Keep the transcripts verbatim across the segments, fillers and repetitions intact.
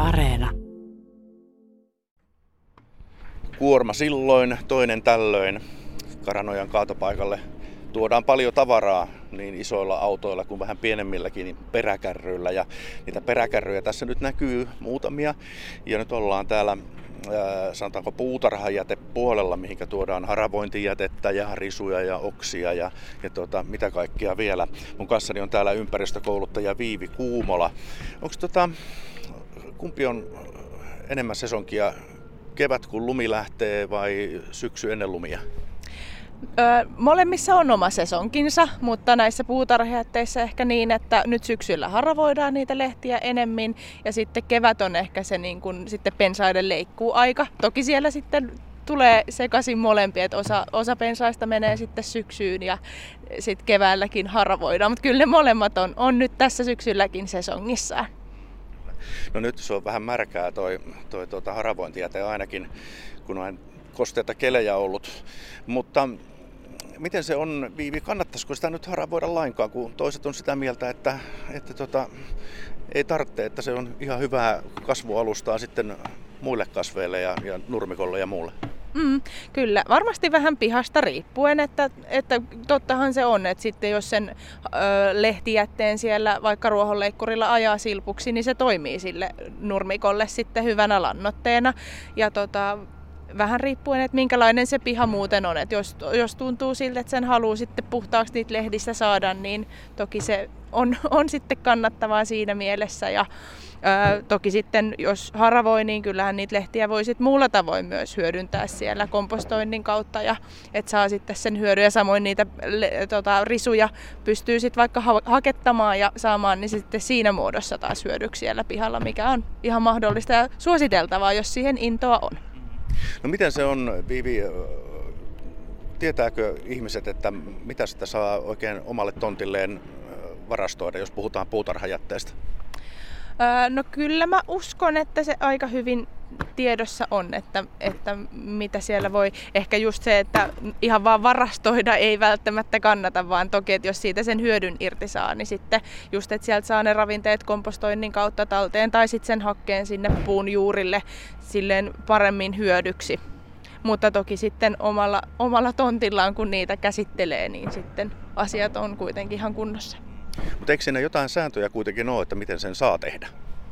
Areena. Kuorma silloin, toinen tällöin. Karanojan kaatopaikalle tuodaan paljon tavaraa niin isoilla autoilla kuin vähän pienemmilläkin niin peräkärryillä. Ja niitä peräkärryjä tässä nyt näkyy muutamia. Ja nyt ollaan täällä ää, sanotaanko puutarhajätepuolella, mihinkä tuodaan haravointijätettä ja risuja ja oksia ja, ja tota, mitä kaikkea vielä. Mun kanssani on täällä ympäristökouluttaja Viivi Kuumola. Onko tota, kumpi on enemmän sesonkia? Kevät kun lumi lähtee vai syksy ennen lumia? Öö, molemmissa on oma sesonkinsa, mutta näissä puutarhajätteissä ehkä niin, että nyt syksyllä haravoidaan niitä lehtiä enemmän ja sitten kevät on ehkä se niin kuin, sitten pensaiden leikkuuaika. Toki siellä sitten tulee sekaisin molempia, että osa, osa pensaista menee sitten syksyyn ja sitten keväälläkin haravoidaan, mutta kyllä ne molemmat on, on nyt tässä syksylläkin sesongissaan. No nyt se on vähän märkää toi, toi tuota haravointijäte ainakin, kun on kosteita kelejä ollut. Mutta miten se on, Viivi, kannattaisiko sitä nyt haravoida lainkaan, kun toiset on sitä mieltä, että, että tota, ei tarvitse, että se on ihan hyvää kasvualustaa sitten muille kasveille ja, ja nurmikolle ja muulle? Mm, kyllä, varmasti vähän pihasta riippuen, että, että tottahan se on, että sitten jos sen ö, lehtijätteen siellä vaikka ruohonleikkurilla ajaa silpuksi, niin se toimii sille nurmikolle sitten hyvänä lannoitteena. Ja tota, vähän riippuen, että minkälainen se piha muuten on. Että jos, jos tuntuu siltä, että sen haluaa sitten puhtaaksi niitä lehdistä saada, niin toki se on, on sitten kannattavaa siinä mielessä. Ja ää, toki sitten, jos haravoi, niin kyllähän niitä lehtiä voi sitten muulla tavoin myös hyödyntää siellä kompostoinnin kautta. Ja että saa sitten sen hyödyn ja samoin niitä tota, risuja pystyy sitten vaikka ha- hakettamaan ja saamaan niin sitten siinä muodossa taas hyödyksi siellä pihalla, mikä on ihan mahdollista ja suositeltavaa, jos siihen intoa on. No miten se on, Viivi, tietääkö ihmiset, että mitä sitä saa oikein omalle tontilleen varastoida, jos puhutaan puutarhajätteestä? Öö, no kyllä mä uskon, että se aika hyvin tiedossa on, että, että mitä siellä voi. Ehkä just se, että ihan vaan varastoida ei välttämättä kannata, vaan toki, että jos siitä sen hyödyn irti saa, niin sitten just, että sieltä saa ne ravinteet kompostoinnin kautta talteen tai sitten sen hakkeen sinne puun juurille silleen paremmin hyödyksi. Mutta toki sitten omalla, omalla tontillaan, kun niitä käsittelee, niin sitten asiat on kuitenkin ihan kunnossa. Mutta eikö siinä jotain sääntöjä kuitenkin ole, että miten sen saa tehdä?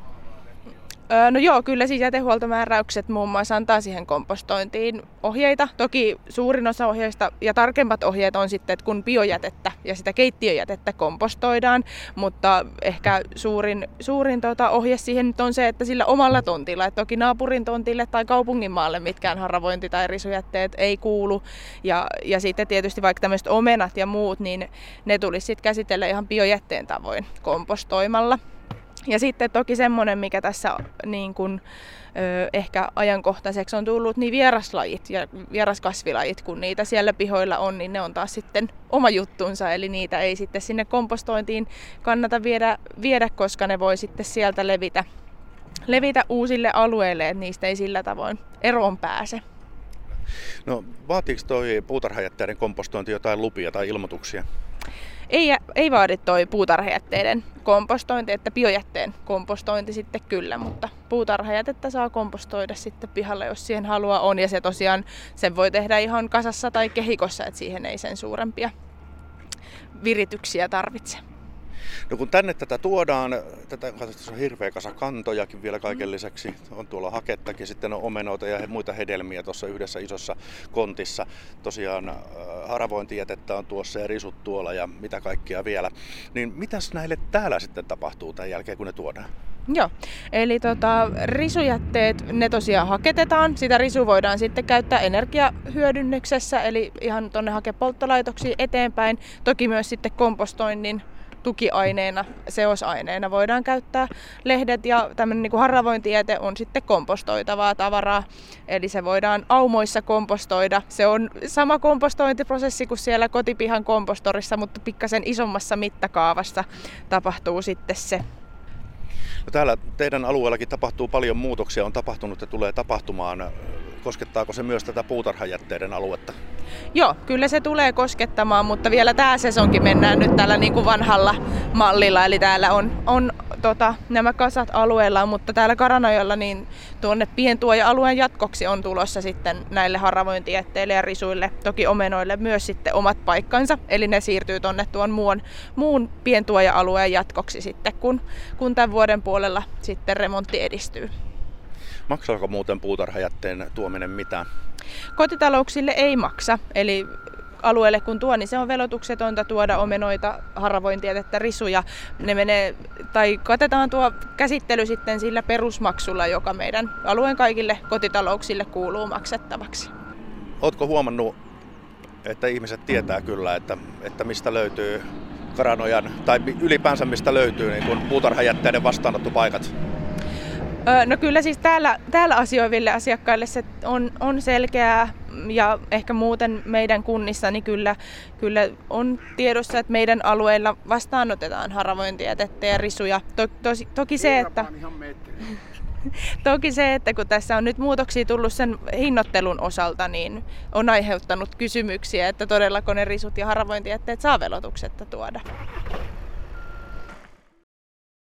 No joo, kyllä siis jätehuoltomääräykset muun muassa antaa siihen kompostointiin ohjeita. Toki suurin osa ohjeista ja tarkemmat ohjeet on sitten, että kun biojätettä ja sitä keittiöjätettä kompostoidaan, mutta ehkä suurin, suurin tota ohje siihen nyt on se, että sillä omalla tontilla, että toki naapurin tontille tai kaupungin maalle mitkään haravointi- tai risujätteet ei kuulu. Ja, ja sitten tietysti vaikka tämmöiset omenat ja muut, niin ne tulisi sitten käsitellä ihan biojätteen tavoin kompostoimalla. Ja sitten toki semmoinen, mikä tässä niin kun, ö, ehkä ajankohtaiseksi on tullut, niin vieraslajit ja vieraskasvilajit, kun niitä siellä pihoilla on, niin ne on taas sitten oma juttunsa. Eli niitä ei sitten sinne kompostointiin kannata viedä, viedä koska ne voi sitten sieltä levitä, levitä uusille alueille, että niistä ei sillä tavoin eroon pääse. No vaatiiko toi puutarhajätteiden kompostointi jotain lupia tai ilmoituksia? Ei, ei vaadi toi puutarhajätteiden kompostointi, että biojätteen kompostointi sitten kyllä, mutta puutarhajätettä saa kompostoida sitten pihalla, jos siihen halua on. Ja se tosiaan, sen voi tehdä ihan kasassa tai kehikossa, että siihen ei sen suurempia virityksiä tarvitse. No kun tänne tätä tuodaan, tätä on hirveä kasa kantojakin vielä kaiken lisäksi, on tuolla hakettakin, sitten on omenoita ja muita hedelmiä tuossa yhdessä isossa kontissa. Tosiaan haravointijätettä on tuossa ja risut tuolla ja mitä kaikkia vielä. Niin mitäs näille täällä sitten tapahtuu tämän jälkeen, kun ne tuodaan? Joo, eli tota, risujätteet, ne tosiaan haketetaan. Sitä risu voidaan sitten käyttää energiahyödynnyksessä, eli ihan tuonne hakepolttolaitoksiin eteenpäin. Toki myös sitten kompostoinnin tukiaineena, seosaineena voidaan käyttää lehdet ja tämmöinen niin kuin haravointijäte on sitten kompostoitavaa tavaraa. Eli se voidaan aumoissa kompostoida. Se on sama kompostointiprosessi kuin siellä kotipihan kompostorissa, mutta pikkasen isommassa mittakaavassa tapahtuu sitten se. No täällä teidän alueellakin tapahtuu paljon muutoksia, on tapahtunut ja tulee tapahtumaan. Koskettaako se myös tätä puutarhajätteiden aluetta? Joo, kyllä se tulee koskettamaan, mutta vielä tämä sesonkin mennään nyt tällä niin kuin vanhalla mallilla. Eli täällä on, on tota, nämä kasat alueella, mutta täällä Karanojalla niin tuonne pientuoja-alueen jatkoksi on tulossa sitten näille haravointijätteille ja risuille, toki omenoille myös sitten omat paikkansa. Eli ne siirtyy tuonne tuon muun, muun pientuoja-alueen jatkoksi sitten, kun, kun tämän vuoden puolella sitten remontti edistyy. Maksaako muuten puutarhajätteen tuominen mitään? Kotitalouksille ei maksa, eli alueelle kun tuo, niin se on velotuksetonta tuoda omenoita, haravointijätettä, risuja. Ne menee, tai katetaan tuo käsittely sitten sillä perusmaksulla, joka meidän alueen kaikille kotitalouksille kuuluu maksettavaksi. Ootko huomannut, että ihmiset tietää kyllä, että, että mistä löytyy Karanojan, tai ylipäänsä mistä löytyy niin kuin puutarhajätteiden vastaanottopaikat? No kyllä siis täällä, täällä asioiville asiakkaille se on, on selkeää ja ehkä muuten meidän kunnissa niin kyllä, kyllä on tiedossa, että meidän alueilla vastaanotetaan haravointijätettä ja risuja. To, tosi, toki, se, että, toki se, että kun tässä on nyt muutoksia tullut sen hinnoittelun osalta, niin on aiheuttanut kysymyksiä, että todellako ne risut ja haravointijätteet saa velotuksetta tuoda.